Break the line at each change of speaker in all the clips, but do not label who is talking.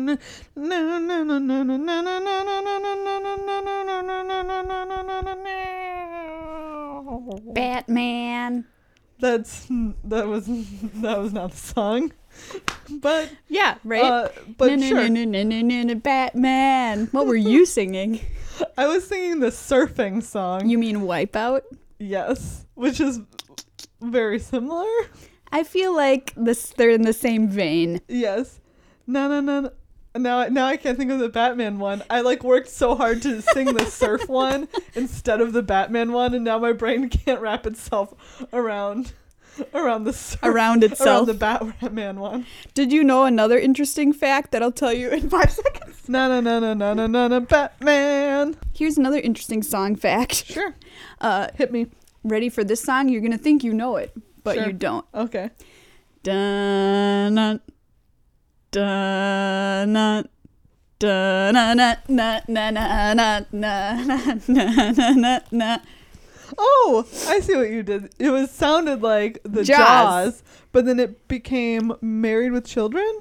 Batman.
That was not the song. But
yeah, right.
But sure.
Batman. What were you singing?
I was singing the surfing song.
You mean Wipeout?
Yes, which is very similar.
I feel like they're in the same vein.
Yes. No. Now I can't think of the Batman one. I worked so hard to sing the surf one instead of the Batman one, and now my brain can't wrap itself around the surf,
around itself.
Around the Batman one.
Did you know another interesting fact that I'll tell you in 5 seconds?
No, Batman.
Here's another interesting song fact.
Sure. Hit me.
Ready for this song? You're gonna think you know it, but
sure.
You don't.
Okay.
Dun dun dun dun na na na na na na na.
Oh, I see what you did. It sounded like the Jaws, but then it became Married with Children.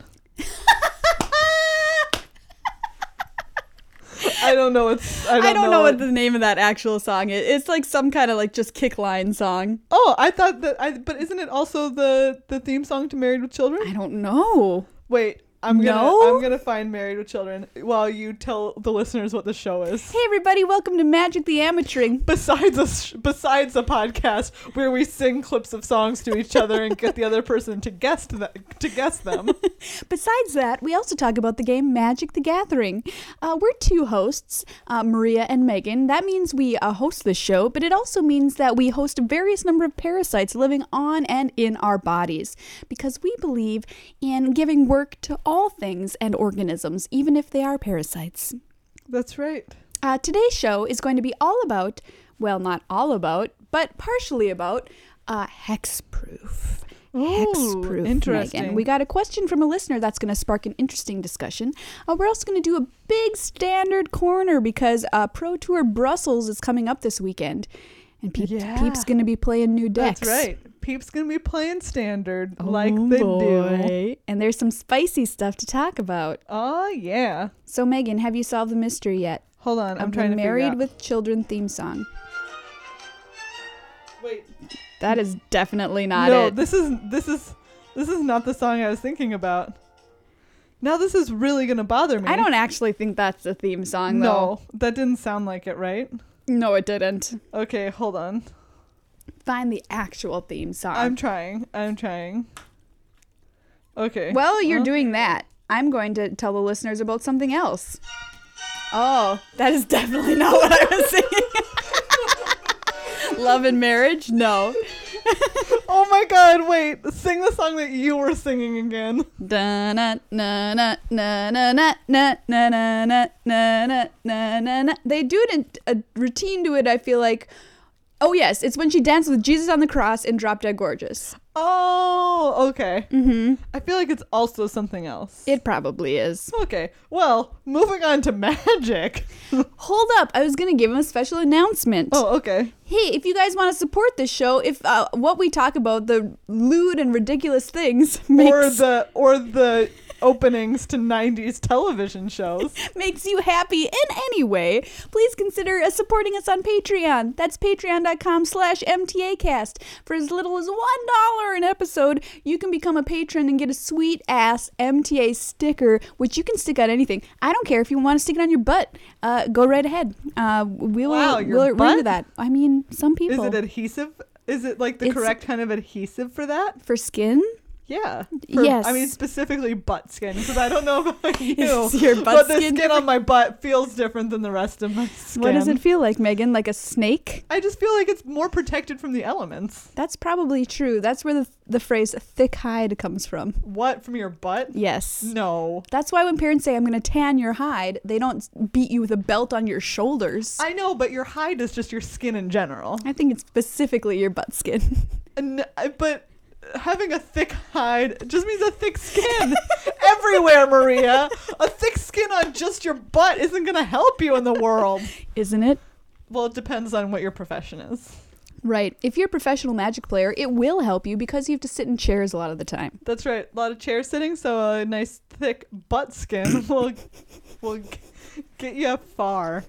I don't know what
the name of that actual song is. It's like some kind of just kick line song.
Oh, I thought but isn't it also the theme song to Married with Children?
I don't know.
Wait, I'm gonna find Married with Children while you tell the listeners what the show is.
Hey everybody, welcome to Magic the Amateuring.
Besides a podcast where we sing clips of songs to each other and get the other person to guess them.
Besides that, we also talk about the game Magic the Gathering. We're two hosts, Maria and Megan. That means we host the show, but it also means that we host a various number of parasites living on and in our bodies, because we believe in giving work to all things and organisms, even if they are parasites.
That's right.
Today's show is going to be all about, well, not all about, but partially about hexproof. Hexproof,
interesting.
Megan. We got a question from a listener that's going to spark an interesting discussion. We're also going to do a big standard corner because Pro Tour Brussels is coming up this weekend. And Peep's going to be playing new decks.
That's right. Peep's going to be playing standard they do.
And there's some spicy stuff to talk about.
Oh, yeah.
So, Megan, have you solved the mystery yet?
Hold on. I'm trying to figure out.
Married with Children theme song.
Wait.
That is definitely not it.
No, this is not the song I was thinking about. Now this is really going to bother me.
I don't actually think that's the theme song, though.
No, that didn't sound like it, right?
No, it didn't.
Okay, hold on.
Find the actual theme song.
I'm trying. Okay.
Well, you're doing that. I'm going to tell the listeners about something else. Oh, that is definitely not what I was singing. Love and Marriage? No.
Oh my god, wait. Sing the song that you were singing again.
Da na na na na na na na na na na na na. They do it in a routine to it, I feel like. Oh yes, it's when she danced with Jesus on the cross in Drop Dead Gorgeous.
Oh, okay.
Mm-hmm.
I feel like it's also something else.
It probably is.
Okay, well, moving on to magic.
Hold up, I was going to give him a special announcement.
Oh, okay.
Hey, if you guys want to support this show, if what we talk about, the lewd and ridiculous things makes...
Or the openings to 90s television shows
makes you happy in any way, please consider supporting us on Patreon. That's patreon.com/MTAcast. For as little as $1 an episode, you can become a patron and get a sweet ass MTA sticker, which you can stick on anything. I don't care if you want to stick it on your butt. Go right ahead. We'll agree with that. I mean, some people.
Is it adhesive? Is it like the correct kind of adhesive for that?
For skin?
Yeah.
Yes.
I mean, specifically butt skin, because I don't know about you,
your butt
but the
skin
skin on my butt feels different than the rest of my skin.
What does it feel like, Megan? Like a snake?
I just feel like it's more protected from the elements.
That's probably true. That's where the phrase thick hide comes from.
What? From your butt?
Yes.
No.
That's why when parents say, I'm going to tan your hide, they don't beat you with a belt on your shoulders.
I know, but your hide is just your skin in general.
I think it's specifically your butt skin.
But having a thick hide just means a thick skin everywhere, Maria. A thick skin on just your butt isn't going to help you in the world.
Isn't it?
Well, it depends on what your profession is.
Right. If you're a professional Magic player, it will help you because you have to sit in chairs a lot of the time.
That's right. A lot of chair sitting, so a nice thick butt skin will get you far.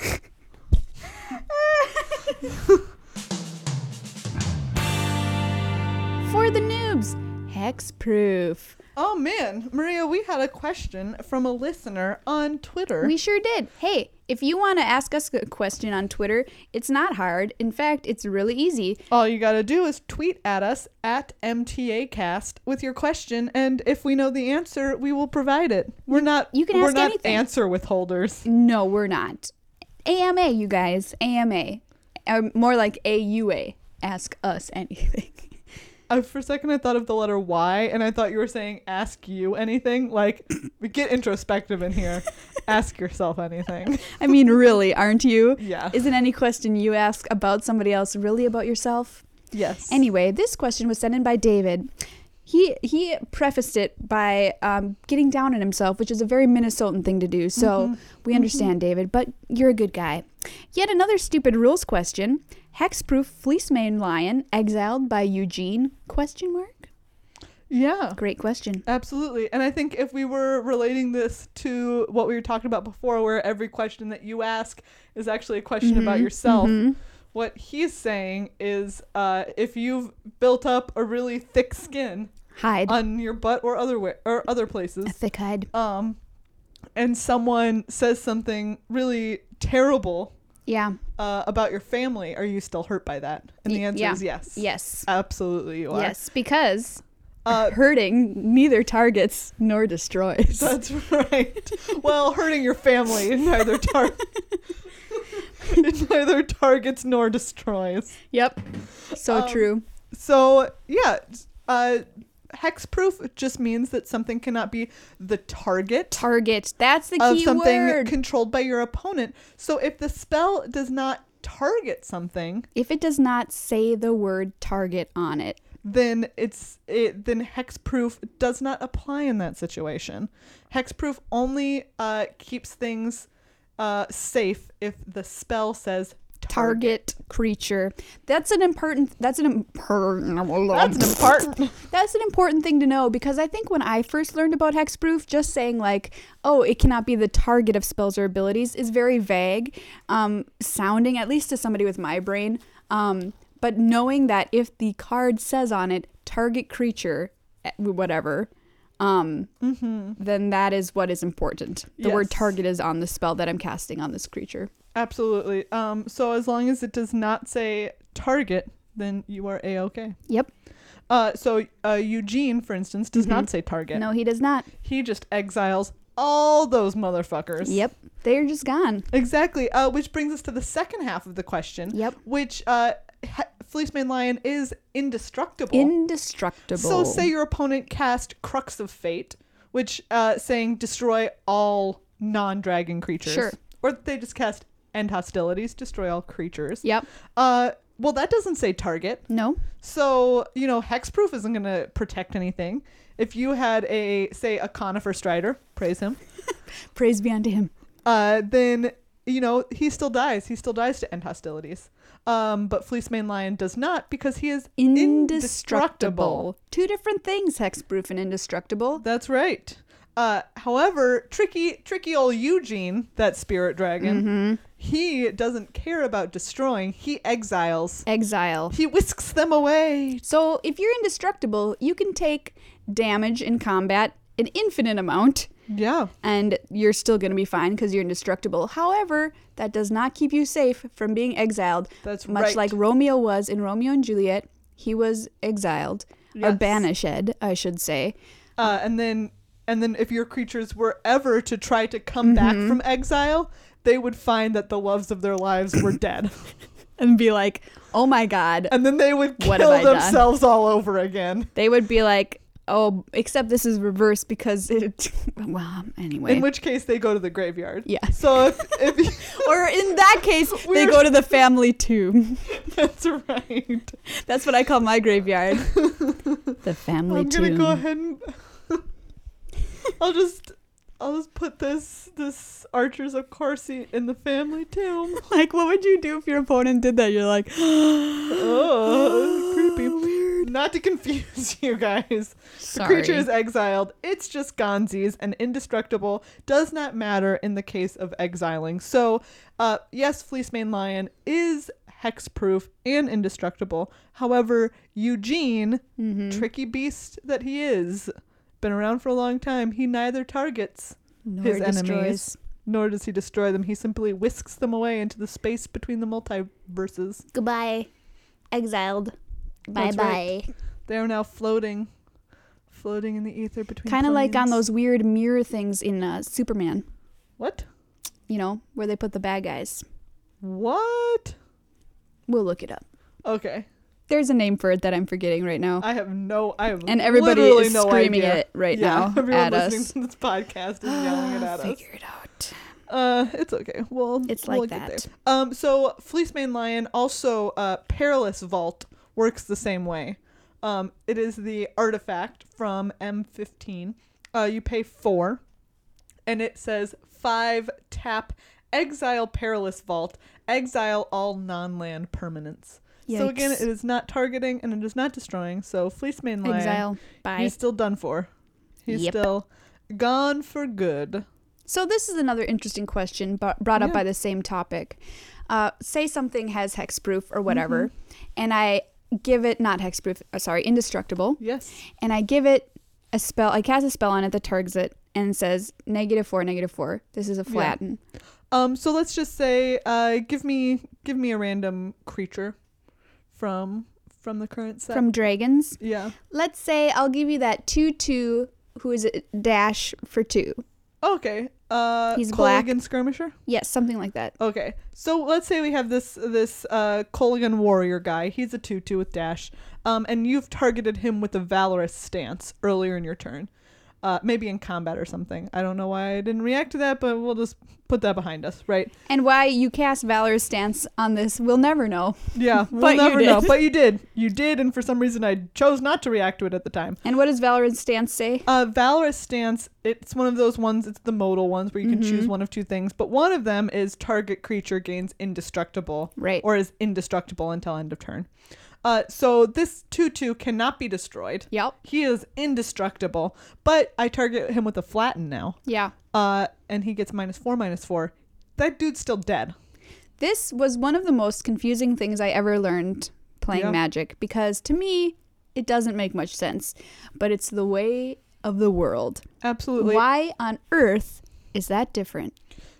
For the noobs, Hexproof.
Oh man, Maria, we had a question from a listener on Twitter.
We sure did. Hey, if you want to ask us a question on Twitter, it's not hard. In fact, it's really easy.
All you gotta do is tweet at us at MTAcast with your question, and if we know the answer, we will provide it. We're not.
You can
we're
ask
not
anything.
answer withholders.
No, we're not. AMA, you guys. AMA. More like AUA. Ask us anything.
For a second, I thought of the letter Y, and I thought you were saying ask you anything. Like, get introspective in here. Ask yourself anything.
I mean, really, aren't you?
Yeah.
Isn't any question you ask about somebody else really about yourself?
Yes.
Anyway, this question was sent in by David. He prefaced it by getting down on himself, which is a very Minnesotan thing to do. So we understand, David, but you're a good guy. Yet another stupid rules question. Hexproof Fleecemane Lion exiled by Eugene? ?
Yeah.
Great question.
Absolutely. And I think if we were relating this to what we were talking about before, where every question that you ask is actually a question about yourself, what he's saying is if you've built up a really thick skin
Hide.
on your butt or other places,
A thick hide.
and someone says something really terrible
Yeah.
about your family, are you still hurt by that? And the answer is yes.
Yes.
Absolutely you are.
Yes, because hurting neither targets nor destroys.
That's right. Well, hurting your family neither targets nor destroys.
Yep. So true.
So, yeah, hexproof just means that something cannot be the target
Target. That's the
of
key
something
word.
controlled by your opponent. So if the spell does not target something,
If it does not say the word target on it.
then then hexproof does not apply in that situation. Hexproof only keeps things safe if the spell says
Target creature. That's an important thing to know, because I think when I first learned about hexproof, just saying like, oh, it cannot be the target of spells or abilities is very vague sounding, at least to somebody with my brain. But knowing that if the card says on it target creature, whatever, then that is what is important. The word target is on the spell that I'm casting on this creature.
Absolutely. So as long as it does not say target, then you are A-okay.
Yep.
So Eugene, for instance, does not say target.
No, he does not.
He just exiles all those motherfuckers.
Yep. They're just gone.
Exactly. Which brings us to the second half of the question.
Yep.
Which Fleecemane Lion is indestructible.
Indestructible.
So say your opponent cast Crux of Fate, which saying destroy all non-dragon creatures.
Sure.
Or they just cast End Hostilities, destroy all creatures.
Yep.
Well, that doesn't say target.
No.
So, hexproof isn't going to protect anything. If you had a Conifer Strider, praise him.
Praise be unto him.
Then, he still dies. He still dies to End Hostilities. But Fleecemane Lion does not, because he is indestructible.
Two different things, hexproof and indestructible.
That's right. However, tricky old Eugene, that spirit dragon, he doesn't care about destroying. He exiles.
Exile.
He whisks them away.
So if you're indestructible, you can take damage in combat, an infinite amount,
Yeah.
and you're still going to be fine because you're indestructible. However, that does not keep you safe from being exiled.
That's
much
right.
like Romeo was in Romeo and Juliet. He was exiled, or
Yes.
banished, I should say.
And then if your creatures were ever to try to come back from exile, they would find that the loves of their lives were dead.
And be like, oh my God.
And then they would
What
kill
have I done?
themselves all over again.
They would be like, oh, except this is reversed because well, anyway.
In which case they go to the graveyard.
Yeah.
So if
or in that case, they
We're-
go to the family tomb.
that's right.
That's what I call my graveyard. The family
I'm
tomb.
gonna go ahead and put this Archers of Corsi in the family tomb.
Like, what would you do if your opponent did that? You're like,
oh, creepy.
Weird.
Not to confuse you guys.
Sorry.
The creature is exiled. It's just Gonzi's, and indestructible does not matter in the case of exiling. So, yes, Fleecemane Lion is hexproof and indestructible. However, Eugene, tricky beast that he is, been around for a long time, he neither targets his enemies, nor does he destroy them. He simply whisks them away into the space between the multiverses.
Goodbye, exiled.
That's
Bye-bye.
right. They are now floating in the ether between
Kind of like on
planes.
those weird mirror things in Superman.
What?
You know, where they put the bad guys.
What?
We'll look it up.
Okay.
There's a name for it that I'm forgetting right now.
I have
And everybody
literally
is
no
screaming
idea.
it right
Yeah,
now
everyone
at
listening
us.
to this podcast is yelling it at us.
Figure it out.
It's okay. Well,
It's
we'll
like
get
that.
there. So Fleecemane Lion, also Perilous Vault, works the same way. It is the artifact from M15. You pay 4, and it says 5 tap exile Perilous Vault, exile all non-land permanents. So again,
Yikes.
it is not targeting and it is not destroying. So Fleecemane Lion,
Exile. Bye.
he's still done for. He's
Yep.
still gone for good.
So this is another interesting question brought up
Yeah.
by the same topic. Say something has hexproof or whatever, and I give it, not hexproof, indestructible,
Yes.
and I give it a spell, I cast a spell on it that targets it and says -4, -4. This is a flatten.
So let's just say, give me a random creature from the current set.
From dragons.
Yeah.
Let's say I'll give you that 2/2 who is a dash for 2.
Okay.
He's black.
Kolaghan Skirmisher.
Yes, something like that.
Okay. So let's say we have this Kolaghan Warrior guy. He's a 2/2 with dash. And you've targeted him with a Valorous Stance earlier in your turn. Maybe in combat or something. I don't know why I didn't react to that, but we'll just put that behind us, right?
And why you cast Valor's Stance on this, we'll never know.
Yeah,
But
we'll
you
never
did.
know. But you did. You did, and for some reason I chose not to react to it at the time.
And what does Valor's Stance say?
Valorous Stance, it's one of those ones, it's the modal ones where you can choose one of two things, but one of them is target creature gains indestructible.
Right.
Or is indestructible until end of turn. So this 2/2 cannot be destroyed.
Yep.
He is indestructible, but I target him with a flatten now.
Yeah.
And he gets -4/-4. That dude's still dead.
This was one of the most confusing things I ever learned playing
Yeah.
Magic, because to me, it doesn't make much sense, but it's the way of the world.
Absolutely.
Why on earth is that different?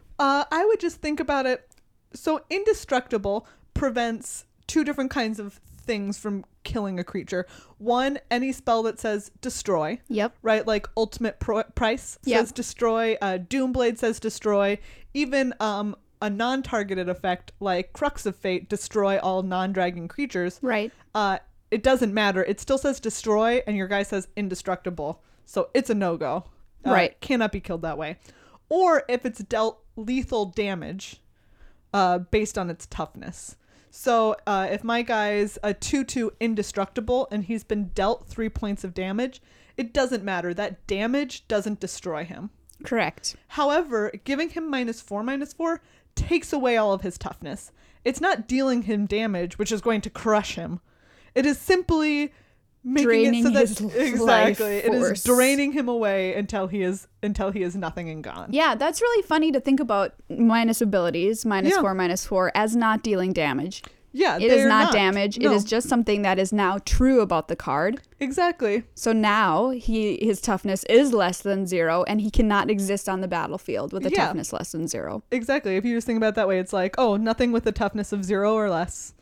I would just think about it. So indestructible prevents 2 different kinds of things from killing a creature. One, any spell that says destroy.
Yep.
Right? Like Ultimate Price
Yep.
says destroy. Doomblade says destroy. Even a non-targeted effect like Crux of Fate, destroy all non-dragon creatures.
Right.
It doesn't matter. It still says destroy, and your guy says indestructible. So it's a no-go.
Right.
Cannot be killed that way. Or if it's dealt lethal damage based on its toughness. So if my guy's a 2/2 indestructible and he's been dealt 3 points of damage, it doesn't matter. That damage doesn't destroy him.
Correct.
However, giving him -4/-4 takes away all of his toughness. It's not dealing him damage, which is going to crush him. It is simply making
Draining
it so that
his
exactly
life
it is
force.
draining him away until he is nothing and gone.
Yeah, that's really funny to think about minus abilities, -4/-4, as not dealing damage.
Yeah,
It is
they're
not damage.
No.
It is just something that is now true about the card.
Exactly.
So now his toughness is less than 0, and he cannot exist on the battlefield with a
Yeah.
toughness less than 0.
Exactly. If you just think about it that way, it's like, oh, nothing with a toughness of 0 or less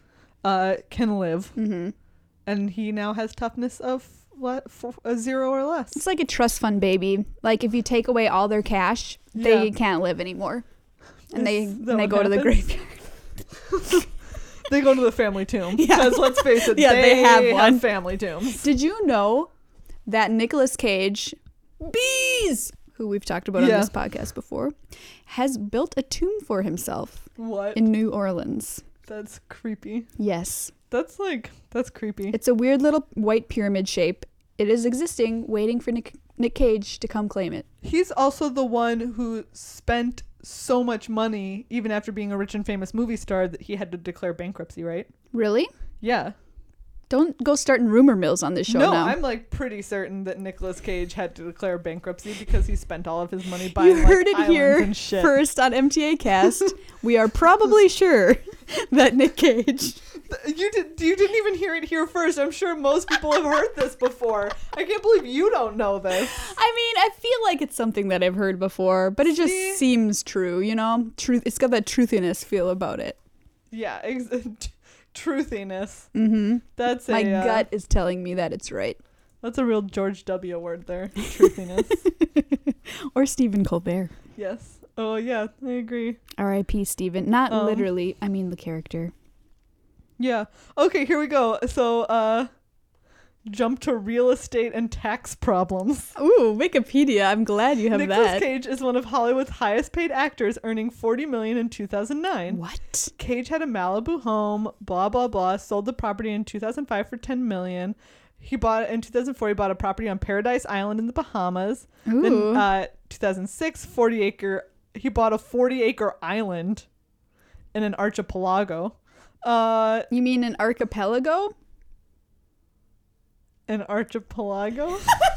can live.
Mm-hmm.
And he now has toughness of a 0 or less.
It's like a trust fund baby. Like if you take away all their cash, they
Yeah.
can't live anymore, and
Is that
they
what
go to the
happens?
graveyard.
They go to the family tomb.
Yeah.
Because let's face it,
Yeah, they have one.
family tombs.
Did you know that Nicolas Cage, Bees, who we've talked about on
Yeah.
this podcast before, has built a tomb for himself
What?
in New Orleans?
That's creepy.
Yes.
That's creepy.
It's a weird little white pyramid shape. It is existing, waiting for Nick Cage to come claim it.
He's also the one who spent so much money, even after being a rich and famous movie star, that he had to declare bankruptcy, right?
Really?
Yeah.
Don't go starting rumor mills on this show
No,
now.
I'm like pretty certain that Nicolas Cage had to declare bankruptcy because he spent all of his money buying
You heard it
islands
here
and shit.
first on MTA Cast. We are probably sure that Nick Cage.
You didn't even hear it here first. I'm sure most people have heard this before. I can't believe you don't know this.
I mean, I feel like it's something that I've heard before, but it just
See?
seems true, you know? Truth. It's got that truthiness feel about it.
Yeah, truthiness.
Mm-hmm.
That's
My gut is telling me that it's right.
That's a real George W. word there. Truthiness.
Or Stephen Colbert.
Yes. Oh yeah, I agree.
R.I.P. Stephen. Not literally. I mean the character.
Yeah. Okay, here we go. So, jump to real estate and tax problems.
Ooh, Wikipedia. I'm glad you have
Nicolas
that.
Cage is one of Hollywood's highest paid actors, earning $40 million in 2009.
What?
Cage had a Malibu home, blah blah blah, sold the property in 2005 for $10 million. He bought in 2004. He bought a property on Paradise Island in the Bahamas.
Ooh.
Then 2006, he bought a 40-acre island in an archipelago.
You mean an archipelago?
An archipelago?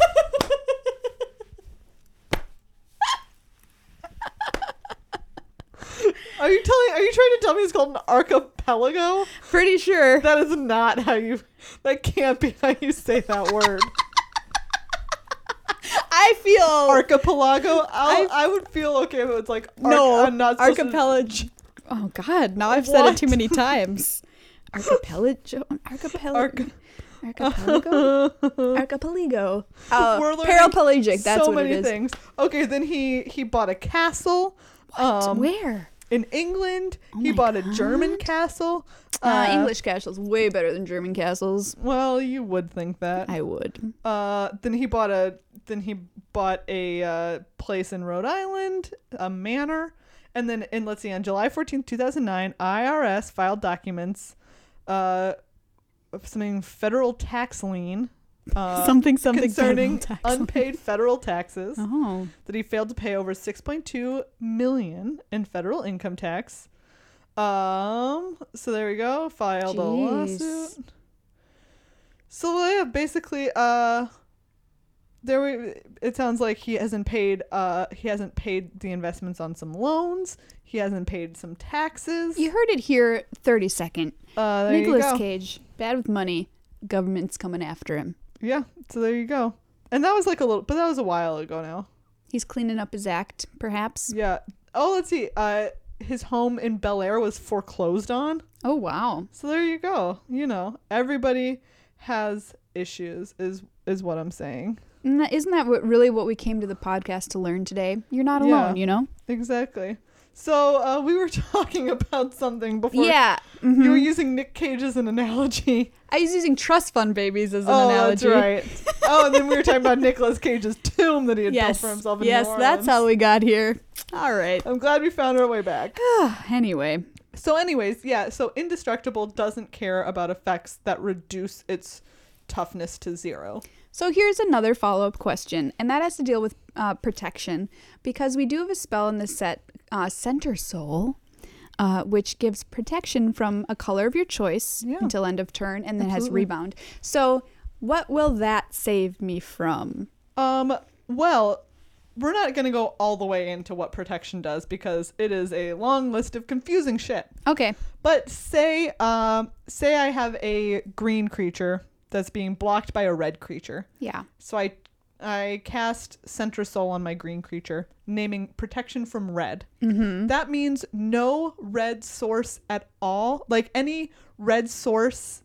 Are you trying to tell me it's called an archipelago?
Pretty sure.
That is not that can't be how you say that word.
I feel
Archipelago? I would feel okay if it's like I'm not supposed
archipelago. Oh God! Now I've said it too many times. Archipelago. Archipelago. Archipelago.
We're learning
Parapelagic. That's
so
what
many
it is.
things. Okay, then he bought a castle.
Where?
In England. He
my
bought a
God.
German castle.
English castles way better than German castles.
Well, you would think that.
I would.
Then he bought a place in Rhode Island, a manor, and then let's see, on July 14th, 2009, IRS filed documents, something federal tax lien,
something
concerning
federal tax.
unpaid federal taxes
Oh.
that he failed to pay over $6.2 million in federal income tax. So there we go. Filed a
Jeez.
lawsuit. So yeah, basically, it sounds like he hasn't paid the investments on some loans. He hasn't paid some taxes.
You heard it here. 30-second.
There you
Nicolas
go.
Cage, bad with money. Government's coming after him.
Yeah, so there you go. And that was but that was a while ago now.
He's cleaning up his act, perhaps.
Yeah. Oh, let's see. His home in Bel Air was foreclosed on.
Oh wow.
So there you go. You know, everybody has issues is what I'm saying.
Isn't that what we came to the podcast to learn today? You're not
Yeah.
alone, you know?
Exactly. So we were talking about something before.
Yeah.
You were using Nick Cage as an analogy.
I was using trust fund babies as an analogy.
That's right. Oh, and then we were talking about Nicolas Cage's tomb that he had built for himself in New
Yes,
Orleans.
that's how we got here. All right.
I'm glad we found our way back.
Anyway.
So anyways, yeah, so Indestructible doesn't care about effects that reduce its toughness to 0.
So here's another follow-up question, and that has to deal with protection, because we do have a spell in this set, Center Soul, which gives protection from a color of your choice until end of turn, and then has rebound. So what will that save me from?
Well, we're not going to go all the way into what protection does because it is a long list of confusing shit.
Okay.
But say I have a green creature that's being blocked by a red creature.
Yeah.
So I cast Center Soul on my green creature, naming protection from red. Mm-hmm. That means no red source at all. Like any red source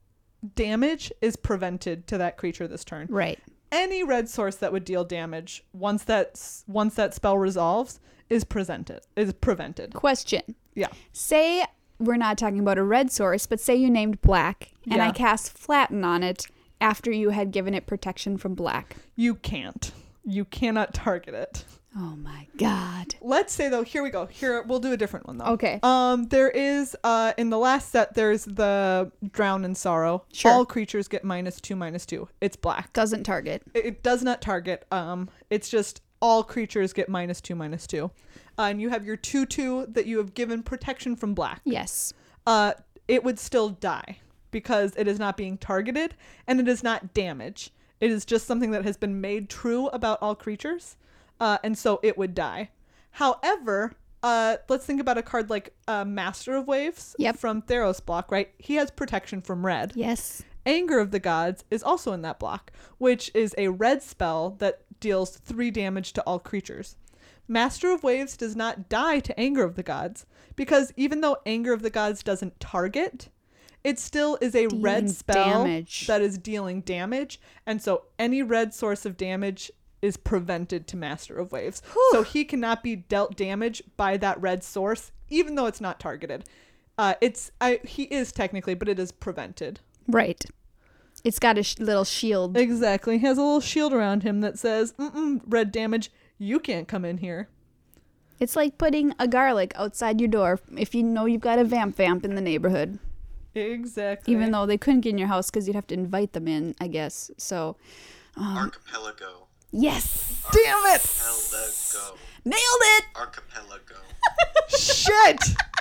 damage is prevented to that creature this turn.
Right.
Any red source that would deal damage once that spell resolves is prevented.
Question.
Yeah.
Say we're not talking about a red source, but say you named black and I cast Flatten on it after you had given it protection from black.
You can't. You cannot target it.
Oh my God.
Let's say though, here we go. Here we'll do a different one though.
Okay.
There is in the last set there's the Drown in Sorrow.
Sure.
All creatures get -2/-2. It's black.
Doesn't target.
It does not target. It's just all creatures get -2/-2. And you have your 2/2 that you have given protection from black.
Yes.
It would still die because it is not being targeted and it is not damage. It is just something that has been made true about all creatures. And so it would die. However, let's think about a card like Master of Waves from Theros block, right? He has protection from red.
Yes.
Anger of the Gods is also in that block, which is a red spell that deals 3 damage to all creatures. Master of Waves does not die to Anger of the Gods because even though Anger of the Gods doesn't target, it still is a red spell that is dealing damage. And so any red source of damage is prevented to Master of Waves. Whew. So he cannot be dealt damage by that red source, even though it's not targeted. He is technically, but it is prevented.
Right. It's got a little shield.
Exactly. He has a little shield around him that says, red damage, you can't come in here.
It's like putting a garlic outside your door if you know you've got a vamp in the neighborhood.
Exactly.
Even though they couldn't get in your house because you'd have to invite them in, I guess. So,
Archipelago.
Yes!
Damn it!
Archipelago.
Nailed it!
Archipelago.
Shit!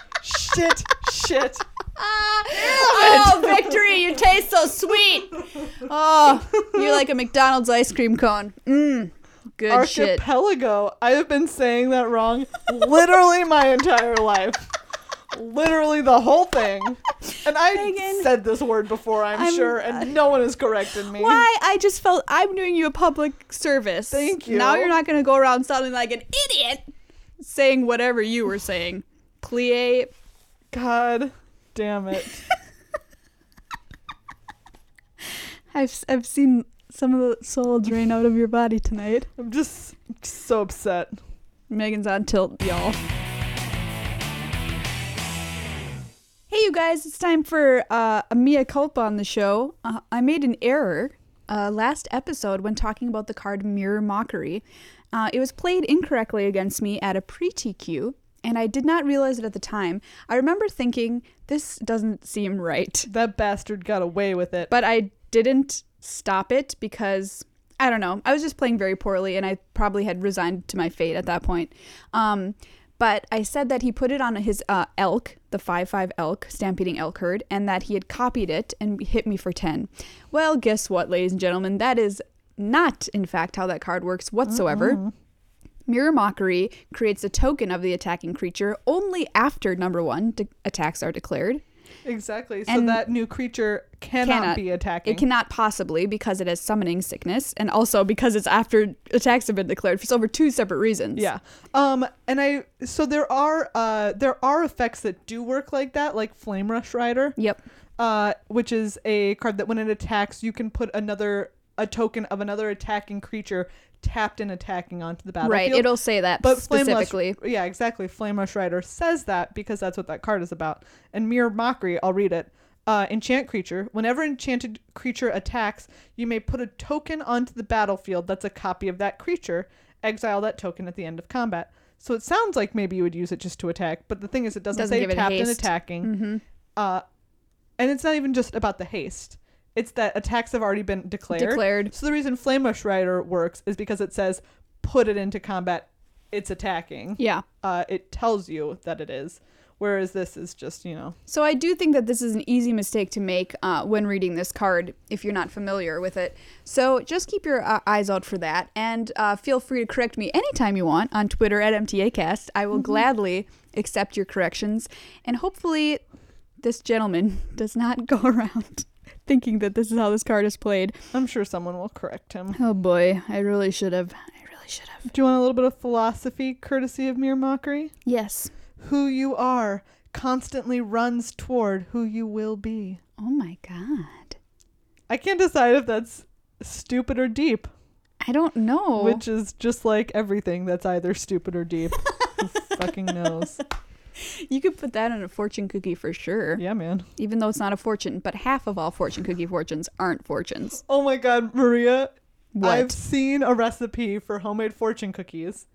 Oh, victory! You taste so sweet! Oh, you're like a McDonald's ice cream cone. Good shit.
Archipelago. I have been saying that wrong literally my entire life. Literally the whole thing. And I said this word before, I'm sure, and no one has corrected me.
Why? I just felt I'm doing you a public service.
Thank you.
Now you're not going to go around sounding like an idiot saying whatever you were saying. Plie.
God damn it.
I've seen some of the soul drain out of your body tonight.
I'm just so upset.
Megan's on tilt, y'all. Hey, you guys, it's time for a mea culpa on the show. I made an error last episode when talking about the card Mirror Mockery. It was played incorrectly against me at a pre-TQ, and I did not realize it at the time. I remember thinking, this doesn't seem right.
That bastard got away with it.
But I didn't stop it because, I don't know, I was just playing very poorly, and I probably had resigned to my fate at that point. But I said that he put it on his elk, the 5/5 elk, stampeding elk herd, and that he had copied it and hit me for 10. Well, guess what, ladies and gentlemen? That is not, in fact, how that card works whatsoever. Mirror Mockery creates a token of the attacking creature only after number 1 attacks are declared.
Exactly. So that new creature cannot be attacking.
It cannot possibly because it has summoning sickness, and also because it's after attacks have been declared for over 2 separate reasons.
Yeah. So there are effects that do work like that, like Flame Rush Rider.
Yep.
Which is a card that when it attacks, you can put a token of another attacking creature tapped and attacking onto the battlefield.
Right, it'll say that specifically.
Yeah, exactly. Flame Rush Rider says that because that's what that card is about. And Mirror Mockery, I'll read it. Enchant creature. Whenever enchanted creature attacks, you may put a token onto the battlefield that's a copy of that creature. Exile that token at the end of combat. So it sounds like maybe you would use it just to attack, but the thing is it doesn't say tapped and attacking.
Mm-hmm.
And it's not even just about the haste. It's that attacks have already been declared. So the reason Flame Rush Rider works is because it says put it into combat, it's attacking.
Yeah.
It tells you that it is. Whereas this is just,
So I do think that this is an easy mistake to make when reading this card if you're not familiar with it. So just keep your eyes out for that. And feel free to correct me anytime you want on Twitter at MTAcast. I will gladly accept your corrections. And hopefully this gentleman does not go around thinking that this is how this card is played.
I'm sure someone will correct him.
Oh boy, I really should have.
Do you want a little bit of philosophy courtesy of Mirror Mockery?
Yes.
Who you are constantly runs toward who you will be.
Oh my god.
I can't decide if that's stupid or deep.
I don't know.
Which is just like everything that's either stupid or deep. Who fucking knows?
You could put that in a fortune cookie for sure.
Yeah, man.
Even though it's not a fortune, but half of all fortune cookie fortunes aren't fortunes.
Oh my god, Maria.
What?
I've seen a recipe for homemade fortune cookies.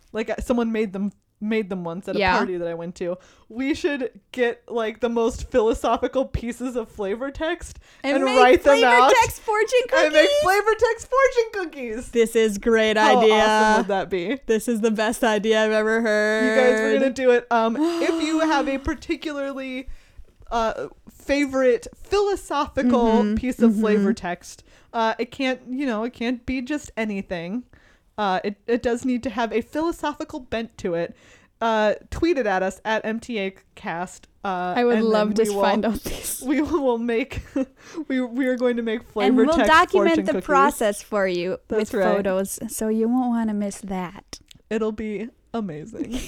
Like someone made them once at a
Yeah.
party that I went to. We should get like the most philosophical pieces of flavor text and
make
write them
flavor
out
text fortune cookies.
and make flavor text fortune cookies.
This is great
How
idea.
awesome would that be?
This is the best idea I've ever heard.
You guys, we're gonna do it. If you have a particularly favorite philosophical piece of flavor text, it can't be just anything. It does need to have a philosophical bent to it. Tweet it at us at MTAcast.
I would love to find out this.
We will make. we are going to make flavor
And we'll
text
document
fortune
the
cookies.
process for you
That's
with
right.
photos, so you won't want to miss that.
It'll be amazing.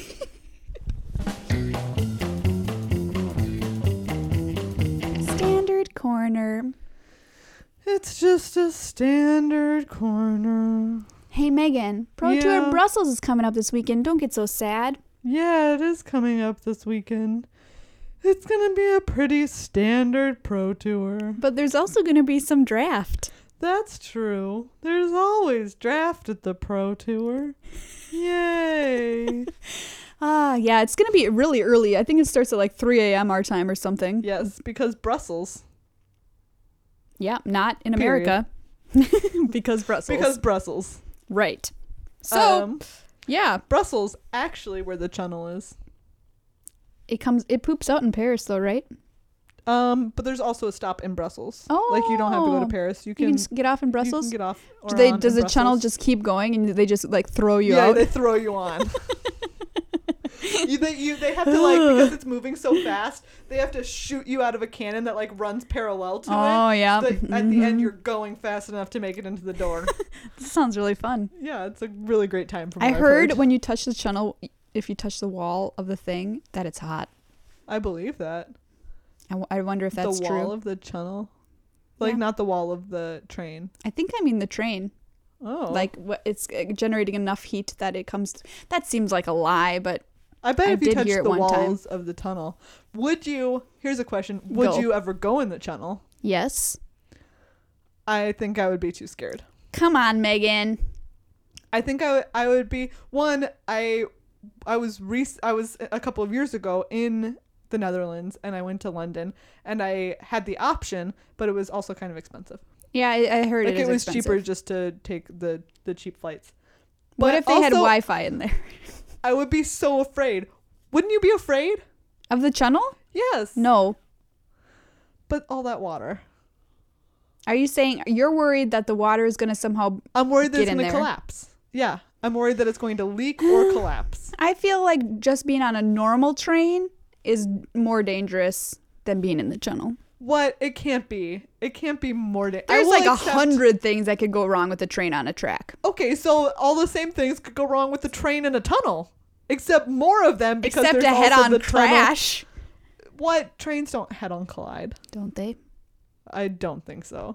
Standard corner.
It's just a standard corner.
Hey Megan, Pro Tour
Yeah.
Brussels is coming up this weekend. Don't get so sad.
Yeah, it is coming up this weekend. It's gonna be a pretty standard pro tour.
But there's also going to be some draft.
That's true. There's always draft at the pro tour. Yay.
Yeah, it's going to be really early. I think it starts at like 3 a.m. our time or something.
Yes, because Brussels.
Yeah, not in
Period.
America. Because Brussels.
Because Brussels.
Right. So, yeah,
Brussels actually where the channel is.
it poops out in Paris though, right?
But there's also a stop in Brussels. Like you don't have to go to
Oh.
Paris. You
You
can
can just get off in
You
Brussels?
can get off.
Does the channel just keep going and they just like throw you
yeah,
out?
they throw you on. They have to like, because it's moving so fast, they have to shoot you out of a cannon that like runs parallel to it.
Oh, yeah.
So that at the end you're going fast enough to make it into the door.
This sounds really fun.
Yeah, it's a really great time from
I
what I've
heard when you touch the channel, if you touch the wall of the thing, that it's hot.
I believe that.
I wonder if that's
the
true.
wall of the channel. Like
Yeah.
not the wall of the train.
I think I mean the train.
Oh.
Like it's generating enough heat that it comes. That seems like a lie, but
I bet
I
if you
did
touched
hear it
the
one time.
walls of the tunnel, would you, here's a question, would
Go.
you ever go in the tunnel?
yes.
I think I would be too scared.
Come on, Megan.
I think I would be one. I was a couple of years ago in the Netherlands and I went to London and I had the option, but it was also kind of expensive.
Yeah, I heard
Like
it is
it was
expensive.
cheaper just to take the cheap flights.
What
But
if they had
also,
Wi-Fi in there?
I would be so afraid. Wouldn't you be afraid?
Of the channel?
Yes.
No.
But all that water.
Are you saying you're worried that the water is going to somehow...
I'm worried that
Get
it's
in
going to
there.
collapse. Yeah. I'm worried that it's going to leak or collapse.
I feel like just being on a normal train is more dangerous than being in the channel.
What? It can't be. It can't be more dangerous.
There's like 100 things that could go wrong with a train on a track.
Okay, so all the same things could go wrong with the train in a tunnel. Except more of them because
Except
there's
a
also
head-on
the tunnel.
crash.
What? Trains don't head-on collide.
Don't they?
I don't think so.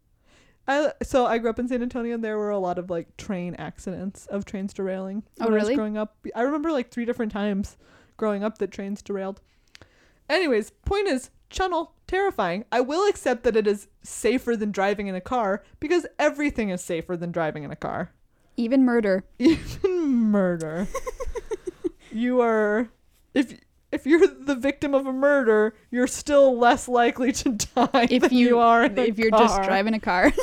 So I grew up in San Antonio and there were a lot of like train accidents of trains derailing.
Oh,
when I was
really?
growing up. I remember like 3 different times growing up that trains derailed. Anyways, point is, channel, terrifying. I will accept that it is safer than driving in a car because everything is safer than driving in a car.
Even murder.
Even murder. You are, if you're the victim of a murder, you're still less likely to die
If
than you are in a
if you're just
car.
driving a car.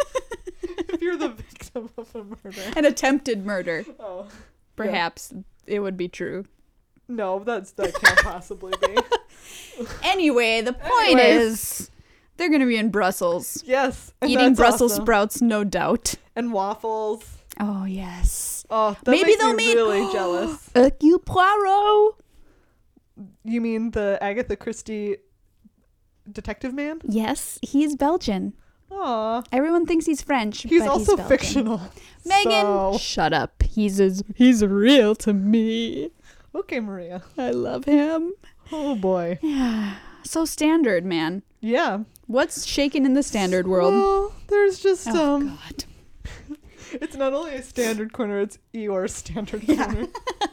If you're the victim of a murder.
An attempted murder.
Oh.
Perhaps it would be true.
No, that can't possibly be.
Anyway, the point
Anyways.
is they're going to be in Brussels.
Yes. and
Eating
that's
Brussels
awesome.
sprouts, no doubt.
And waffles.
Oh, yes.
Oh, that
Maybe
makes
they'll
me
meet
really jealous.
Hercule Poirot.
You mean the Agatha Christie detective man?
Yes, he's Belgian.
Aw.
Everyone thinks he's French.
He's
but
also
Belgian.
fictional.
Megan,
So-
shut up. He's real to me.
Okay, Maria.
I love him.
Oh boy.
Yeah. So standard, man.
Yeah.
What's shaking in the standard world?
Well, there's just
Oh, God.
it's not only a standard corner, it's Eeyore's standard corner.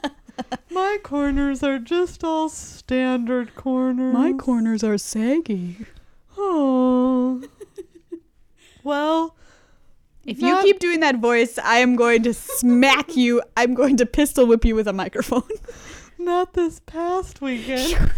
My corners are just all standard corners.
My corners are saggy.
Oh. Well,
If If you keep doing that voice, I am going to smack you. I'm going to pistol whip you with a microphone.
Not this past weekend.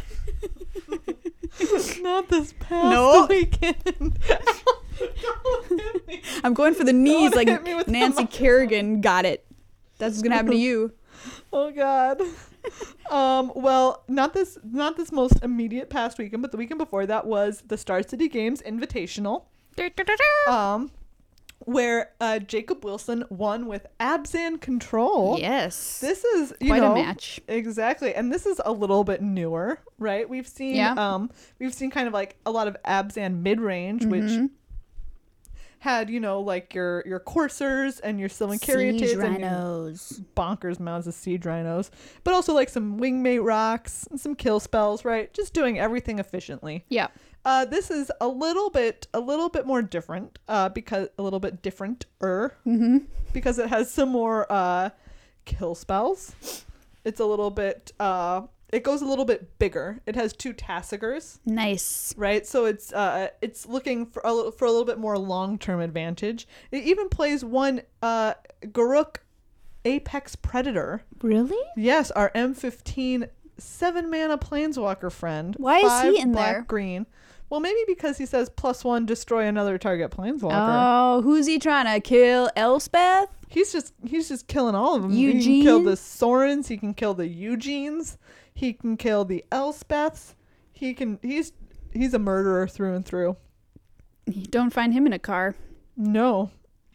Not this past weekend. Don't hit me.
I'm going for the knees
Don't
like
hit me with the
Nancy Kerrigan got it. That's what's going to happen to you.
Oh God. Well, not this most immediate past weekend, but the weekend before that was the Star City Games Invitational. Where Jacob Wilson won with Abzan Control.
Yes.
This is
quite a match.
Exactly. And this is a little bit newer, right? We've seen kind of like a lot of Abzan mid-range, which had, like your coursers and your Sylvan Caryatids and
rhinos.
bonkers amounts of siege rhinos, but also like some wingmate rocks and some kill spells, right? Just doing everything efficiently.
Yeah.
This is a little bit more different, because a little bit different-er, because it has some more kill spells. It's a little bit, it goes a little bit bigger. It has 2 Tassigers.
Nice.
Right, so it's looking for a little bit more long-term advantage. It even plays one Garruk Apex Predator.
Really?
Yes, our M15 7-mana Planeswalker friend.
Why is
5
he in
black,
there?
Green. Well, maybe because he says +1 destroy another target Planeswalker.
Oh, who's he trying to kill? Elspeth?
He's just killing all of them.
Eugene?
He can kill the Sorens. He can kill the Eugenes. He can kill the Elspeths. He's a murderer through and through.
You don't find him in a car.
No.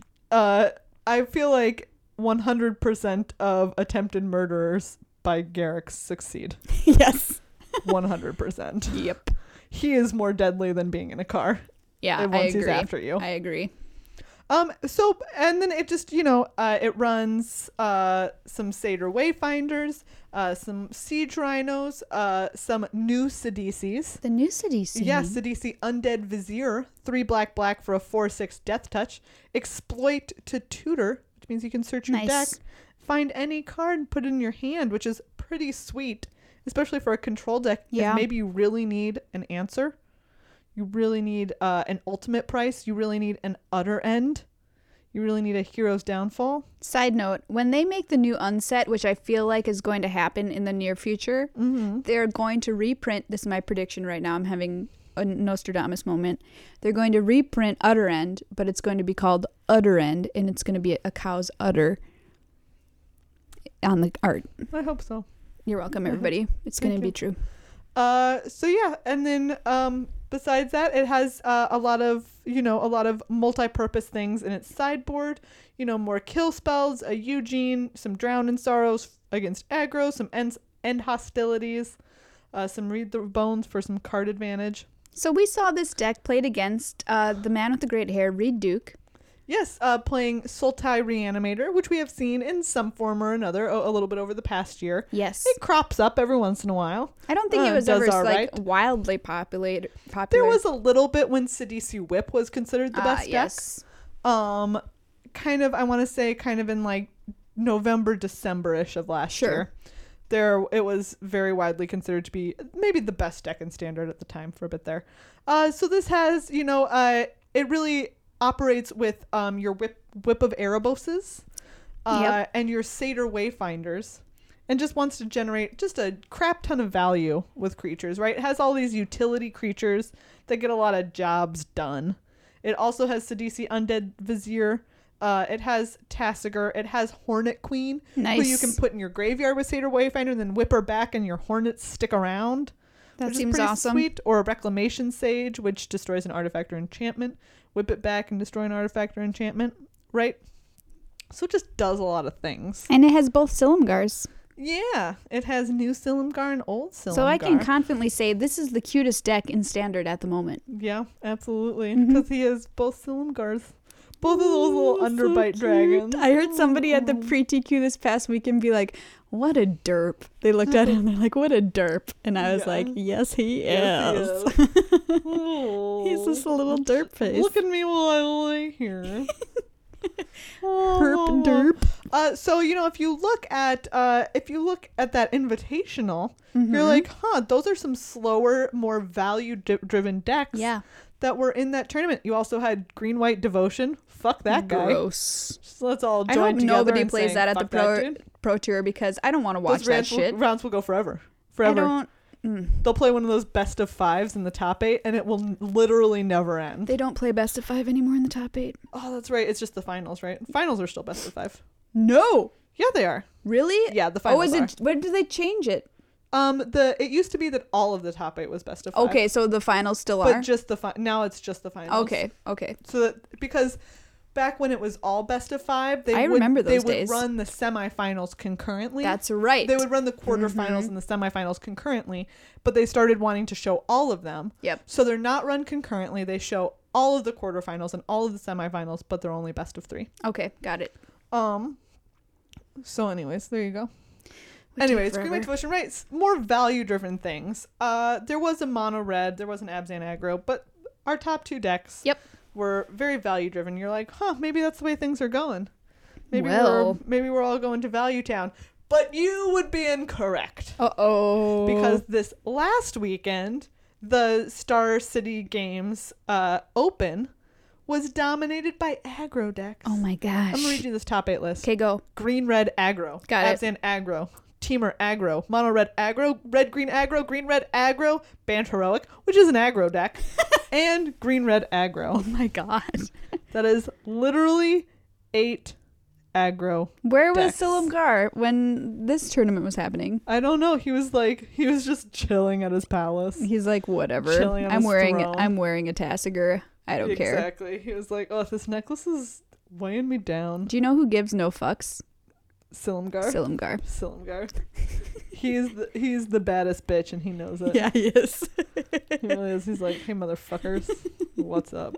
I feel like 100% of attempted murderers by Garruk succeed.
Yes.
100%.
Yep.
He is more deadly than being in a car.
Yeah,
once
I agree.
he's after you.
I agree.
So, and then it just, it runs some Satyr Wayfinders, some Siege Rhinos, some new Sidisi's.
The new Sidisi.
Yes, Sidisi Undead Vizier, 3 black for a 4/6 Death Touch. Exploit to tutor, which means you can search your deck, find any card and put it in your hand, which is pretty sweet, especially for a control deck.
Yeah.
If maybe you really need an answer. You really need an ultimate price. You really need an utter end. You really need a hero's downfall.
Side note, when they make the new unset, which I feel like is going to happen in the near future, they're going to reprint, this is my prediction right now, I'm having a Nostradamus moment. They're going to reprint Utter End, but it's going to be called Utter End, and it's going to be a cow's udder on the art.
I hope so.
You're welcome, everybody. It's going to be true.
So yeah, and then besides that, it has a lot of multi-purpose things in its sideboard. More kill spells, a Eugene, some Drown in Sorrows against aggro, some end hostilities, some Read the Bones for some card advantage.
So we saw this deck played against the man with the great hair, Reed Duke.
Yes, playing Sultai Reanimator, which we have seen in some form or another a little bit over the past year.
Yes.
It crops up every once in a while.
I don't think it was
does
ever
all right.
wildly popular.
There was a little bit when Sidisi Whip was considered the best
yes.
deck. Kind of, I want to say kind of in like November, December-ish of last year. It was very widely considered to be maybe the best deck in Standard at the time for a bit there. So this has, it really operates with your whip of Ereboses and your Satyr Wayfinders, and just wants to generate just a crap ton of value with creatures, right? It has all these utility creatures that get a lot of jobs done. It also has Sidisi Undead Vizier. It has Tassiger. It has Hornet Queen, who you can put in your graveyard with Satyr Wayfinder and then whip her back and your hornets stick around.
That seems awesome.
Sweet. Or a Reclamation Sage, which destroys an artifact or enchantment. Whip it back and destroy an artifact or enchantment, right? So it just does a lot of things.
And it has both Silumgars.
Yeah, it has new Silumgar and old Silumgar.
So I can confidently say this is the cutest deck in Standard at the moment.
Yeah, absolutely. Because he has both Silumgars. Both of those little underbite dragons.
I heard somebody at the pre-TQ this past weekend be like, what a derp. They looked at him and they're like, what a derp. And I was like, yes, he is. He's just a little derp face.
Look at me while I lay here.
Herp derp.
So if you look at that invitational, you're like, those are some slower, more value driven decks.
Yeah.
that were in that tournament. You also had Green White Devotion. Fuck that guy.
Gross.
So let's all
I
join
hope
together.
nobody
and
plays
say,
that at the
"Fuck that dude."
pro tour because I don't want to watch
Those
that shit.
rounds will go forever.
I
Forever.
don't.
They'll play one of those best of fives in the top 8, and it will literally never end.
They don't play best of 5 anymore in the top 8.
Oh, that's right. It's just the finals, right? Finals are still best of 5.
No.
Yeah, they are.
Really?
Yeah, the
Oh,
finals
is it? When did they change it?
It used to be that all of the top 8 was best of 5.
Okay, so the finals still
But
are.
just now it's just the finals.
Okay.
So that because back when it was all best of 5,
I remember those
they
days.
would run the semifinals concurrently.
That's right.
They would run the quarterfinals and the semifinals concurrently, but they started wanting to show all of them.
Yep.
So they're not run concurrently. They show all of the quarterfinals and all of the semifinals, but they're only best of 3.
Okay, got it.
So anyways, there you go.
Would
Anyways,
take
Green White
forever.
Devotion, right? More value-driven things. There was a mono red, there was an Abzan aggro, but our top 2 decks
Yep.
were very value-driven. You're like, maybe that's the way things are going. Maybe
Well.
we're all going to Value Town. But you would be incorrect.
Uh-oh.
Because this last weekend, the Star City Games Open was dominated by aggro decks.
Oh my gosh.
I'm going to read you this top 8 list.
Okay, go.
Green, red, aggro.
Got it.
Abzan aggro. Teamer aggro. Mono red aggro. Red, green aggro. Green, red aggro. Band heroic, which is an aggro deck. And green, red aggro.
Oh my god.
That is literally 8 aggro.
Where was
decks.
Silumgar when this tournament was happening?
I don't know. He was just chilling at his palace.
He's like, whatever.
Chilling on
I'm
his
wearing
throne.
I'm wearing a Tassiger. I don't care.
Exactly. He was like, oh, this necklace is weighing me down.
Do you know who gives no fucks?
Silumgar.
Silumgar.
He's the baddest bitch, and he knows it.
Yeah, he is.
He really is. He's like, hey, motherfuckers, what's up?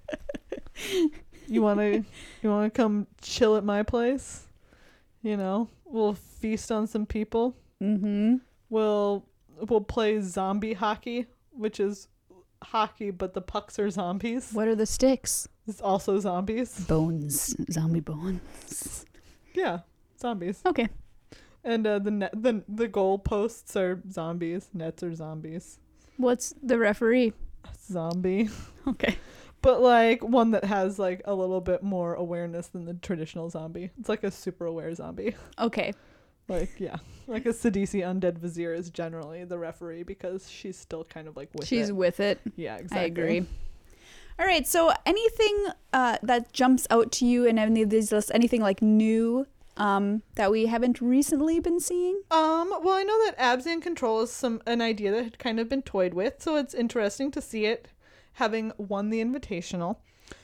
You wanna come chill at my place? You know, we'll feast on some people.
Mm-hmm.
We'll play zombie hockey, which is hockey, but the pucks are zombies.
What are the sticks?
It's also zombies.
Bones. Zombie bones.
Yeah, zombies.
Okay.
And the goal posts are zombies. Nets are zombies.
What's the referee?
Zombie.
Okay.
But like one that has like a little bit more awareness than the traditional zombie. It's like a super aware zombie.
Okay.
Like, yeah. Like a Sidisi Undead Vizier is generally the referee because she's still kind of like with
She's
it.
with it.
Yeah, exactly.
I agree. All right. So anything that jumps out to you in any of these lists, anything like new that we haven't recently been seeing?
Well, I know that Abzan Control is an idea that had kind of been toyed with, so it's interesting to see it having won the Invitational.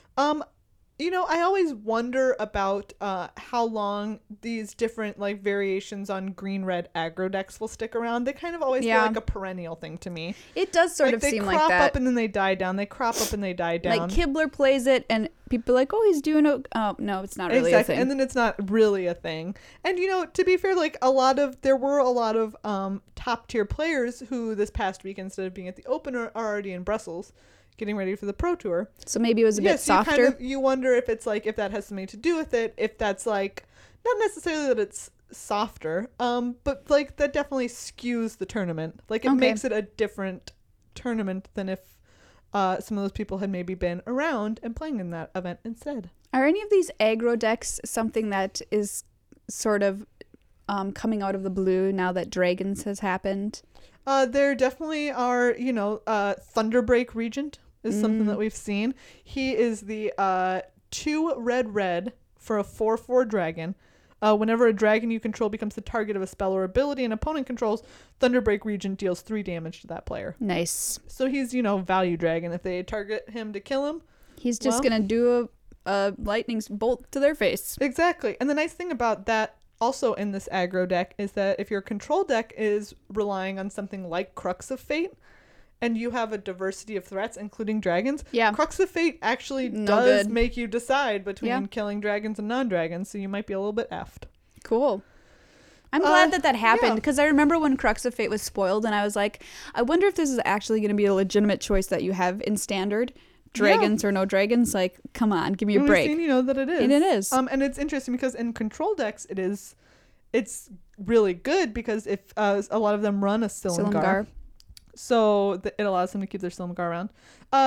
You know, I always wonder about how long these different like variations on green-red aggro decks will stick around. They kind of always feel like a perennial thing to me.
It does sort of seem like that.
They crop up and then they die down. They crop up and they die down.
Like Kibler plays it and people are like, oh, he's doing oh no, it's not really a thing.
And then it's not really a thing. And you know, to be fair, like there were a lot of top tier players who this past week, instead of being at the Open, are already in Brussels getting ready for the Pro Tour.
So maybe it was a bit softer.
You wonder if it's like, if that has something to do with it, if that's like, not necessarily that it's softer, but like that definitely skews the tournament. Like it makes it a different tournament than if some of those people had maybe been around and playing in that event instead.
Are any of these aggro decks something that is sort of coming out of the blue now that Dragons has happened?
There definitely are, you know, Thunderbreak Regent is something that we've seen. He is the 2 red for a 4/4 dragon. Whenever a dragon you control becomes the target of a spell or ability an opponent controls, Thunderbreak Regent deals 3 damage to that player.
Nice.
So he's, you know, value dragon. If they target him to kill him,
He's just going to do a lightning bolt to their face.
Exactly. And the nice thing about that also in this aggro deck is that if your control deck is relying on something like Crux of Fate, and you have a diversity of threats, including dragons, Crux of Fate actually does make you decide between killing dragons and non-dragons, so you might be a little bit effed.
Cool. I'm glad that happened, because I remember when Crux of Fate was spoiled, and I was like, I wonder if this is actually going to be a legitimate choice that you have in Standard. Dragons or no dragons, like, come on, give me a break.
We've seen, you know, that it is.
And it is.
And it's interesting because in control decks, it's really good because if a lot of them run a Silumgar. So it allows them to keep their Silumgar around.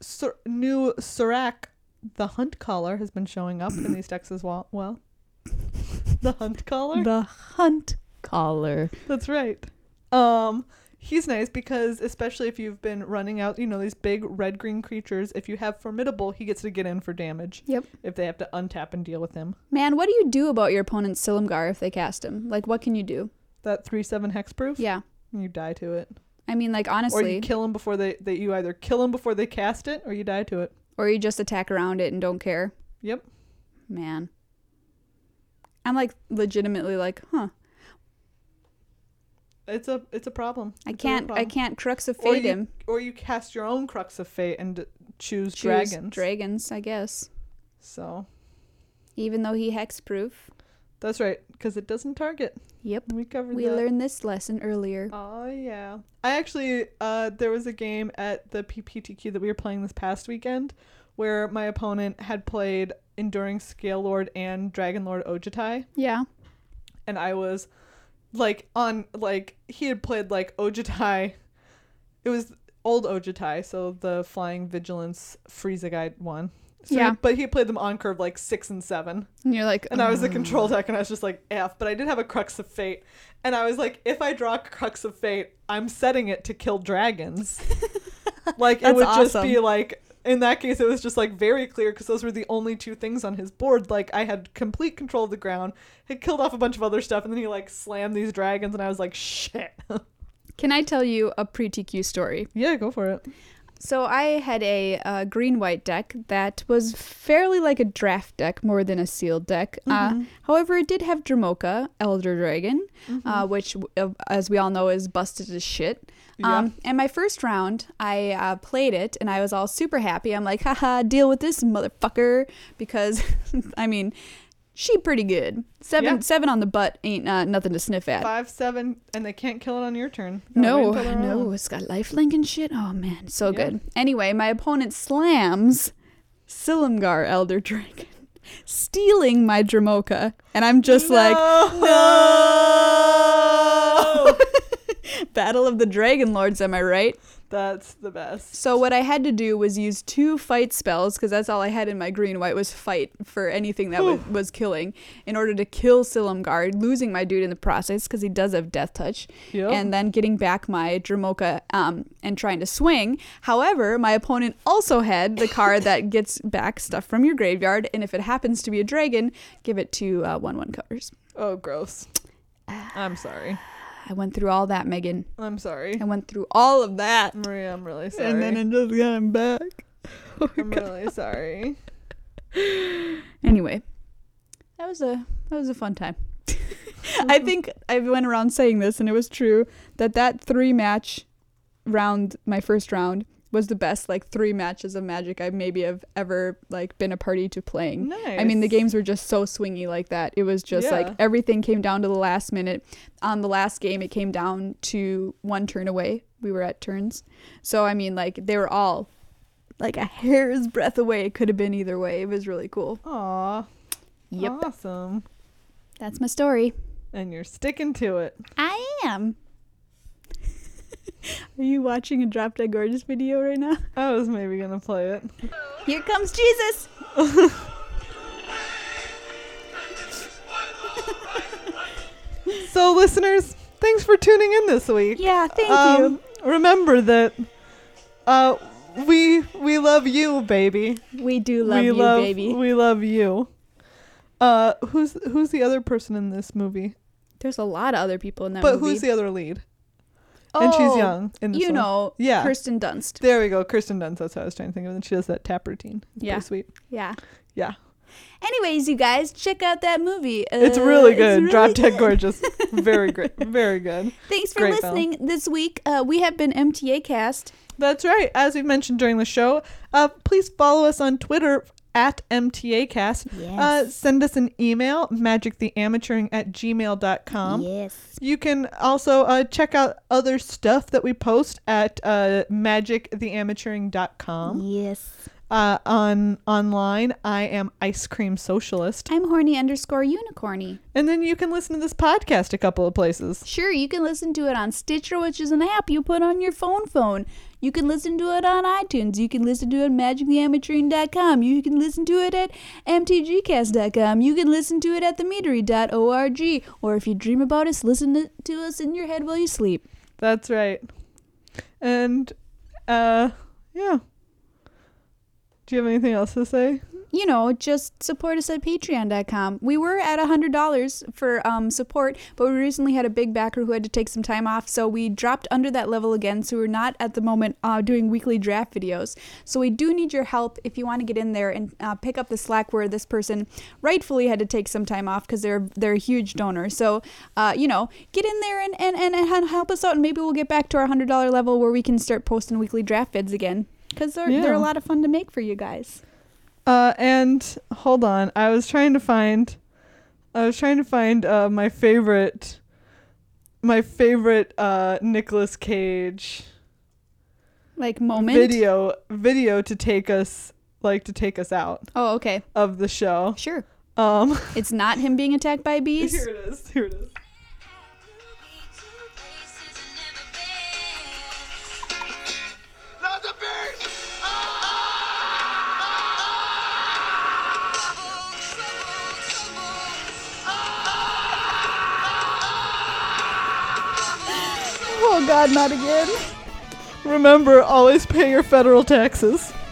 new Serac, the Hunt Caller, has been showing up in these decks as well. The Hunt Caller?
The Hunt Caller.
That's right. He's nice because especially if you've been running out, these big red-green creatures, if you have Formidable, he gets to get in for damage.
Yep.
If they have to untap and deal with him.
Man, what do you do about your opponent's Silumgar if they cast him? Like, what can you do?
That 3/7 hexproof?
Yeah.
You die to it.
I mean, like, honestly.
Or you kill him before you either kill him before they cast it, or you die to it.
Or you just attack around it and don't care.
Yep.
Man. I'm, like, legitimately like, huh.
It's a problem.
I can't Crux of Fate him.
Or you cast your own Crux of Fate and choose dragons.
Dragons, I guess.
So.
Even though he hexproof.
That's right, because it doesn't target.
Yep.
We covered that.
We learned this lesson earlier.
Oh, yeah. I actually, there was a game at the PPTQ that we were playing this past weekend where my opponent had played Enduring Scale Lord and Dragon Lord Ojutai.
Yeah.
And I was, he had played, Ojutai. It was old Ojutai, so the Flying Vigilance Frieza Guide one. So
yeah.
But he played them on curve 6 and 7.
And you're like,
and I was the control deck, and I was just like, F. But I did have a Crux of Fate. And I was like, if I draw Crux of Fate, I'm setting it to kill dragons. It would just be in that case, it was just very clear because those were the only two things on his board. I had complete control of the ground, had killed off a bunch of other stuff, and then he slammed these dragons, and I was like, shit.
Can I tell you a pre-TQ story?
Yeah, go for it.
So I had a green-white deck that was fairly like a draft deck more than a sealed deck.
Mm-hmm.
However, it did have Dromoka, Elder Dragon, which, as we all know, is busted as shit.
Yeah.
And my first round, I played it, and I was all super happy. I'm like, haha, deal with this, motherfucker. Because, I mean, she pretty good. Seven on the butt ain't nothing to sniff at.
5/7, and they can't kill it on your turn.
No, it's got lifelink and shit. Oh man, so good. Anyway, my opponent slams Silumgar Elder Dragon, stealing my Dromoka, and I'm just no! Battle of the Dragon Lords, am I right?
That's the best.
So what I had to do was use 2 fight spells, because that's all I had in my green-white was fight for anything that was killing, in order to kill Silumgar, losing my dude in the process, because he does have Death Touch, and then getting back my Dromoka and trying to swing. However, my opponent also had the card that gets back stuff from your graveyard, and if it happens to be a dragon, give it 2 1/1 colors.
Oh, gross. I'm sorry.
I went through all that, Megan.
I'm sorry.
I went through all of that.
Maria, I'm really sorry.
And then I just got him back.
I'm really sorry.
Anyway, that was a fun time. I think I went around saying this, and it was true, that 3-match round, my first round, was the best 3 matches of Magic I maybe have ever been a party to playing.
Nice.
I mean, the games were just so swingy like that. It was just everything came down to the last minute. On the last game, it came down to 1 turn away. We were at turns. So, I mean, they were all a hair's breadth away. It could have been either way. It was really cool.
Aw.
Yep.
Awesome.
That's my story.
And you're sticking to it.
I am. Are you watching a Drop Dead Gorgeous video right now?
I was maybe going to play it.
Here comes Jesus!
So, listeners, thanks for tuning in this week.
Yeah, thank you.
Remember that we love you, baby.
We do love you, baby.
We love you. Who's the other person in this movie?
There's a lot of other people in that movie.
But who's the other lead? And she's young in this one. Yeah.
Kirsten Dunst.
There we go. Kirsten Dunst. That's what I was trying to think of. And she does that tap routine. It's pretty sweet.
Yeah.
Yeah.
Anyways, you guys, check out that movie.
It's really good.
Really
Drop Dead Gorgeous. Very great. Very good.
Thanks for listening this week. We have been MTA Cast.
That's right. As we mentioned during the show, please follow us on Twitter at MTAcast.
Yes.
Send us an email, magictheamateuring@gmail.com.
Yes.
You can also check out other stuff that we post at magictheamateuring.com.
Yes.
Online, I am Ice Cream Socialist.
I'm horny_unicorny.
And then you can listen to this podcast a couple of places.
Sure, you can listen to it on Stitcher, which is an app you put on your phone. You can listen to it on iTunes. You can listen to it at magictheamateurin.com. You can listen to it at mtgcast.com. You can listen to it at themeadery.org. Or if you dream about us, listen to us in your head while you sleep.
That's right. And, yeah. Do you have anything else to say?
You know, just support us at patreon.com. We were at $100 for support, but we recently had a big backer who had to take some time off, so we dropped under that level again, so we're not at the moment doing weekly draft videos. So we do need your help if you want to get in there and pick up the slack where this person rightfully had to take some time off because they're a huge donor. So, you know, get in there and help us out, and maybe we'll get back to our $100 level where we can start posting weekly draft vids again, because they're a lot of fun to make for you guys.
And hold on, I was trying to find my favorite Nicolas Cage
like moment
video to take us out
Oh, okay.
of the show.
Sure. It's not him being attacked by bees.
Here it is.
Not the beast!
Oh God, not again.
Remember, always pay your federal taxes.